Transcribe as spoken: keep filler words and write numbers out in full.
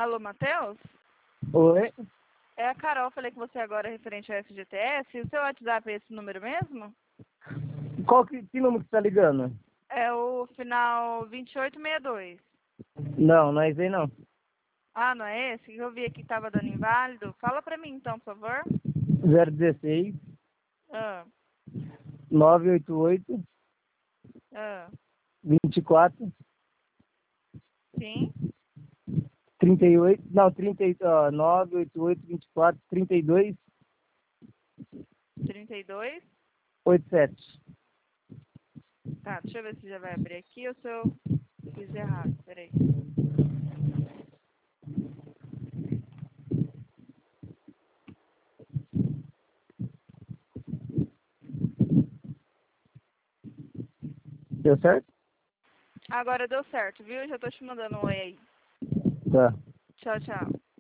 Alô, Matheus? Oi? É a Carol, falei com você agora referente ao F G T S. E o seu WhatsApp é esse número mesmo? Qual que, que número que você tá ligando? É o final vinte e oito sessenta e dois. Não, não é esse aí não. Ah, não é esse? Eu vi aqui que estava dando inválido. Fala pra mim então, por favor. zero um seis, Ah, nove oito oito, ah, vinte e quatro, sim, trinta e oito, não, trinta, ó, nove oito oito, vinte e quatro, trinta e dois, trinta e dois. oitenta e sete. Tá, deixa eu ver se já vai abrir aqui ou se eu fiz errado. Peraí. Deu certo? Agora deu certo, viu? Já tô te mandando um oi aí. Tá. Tchau, tchau.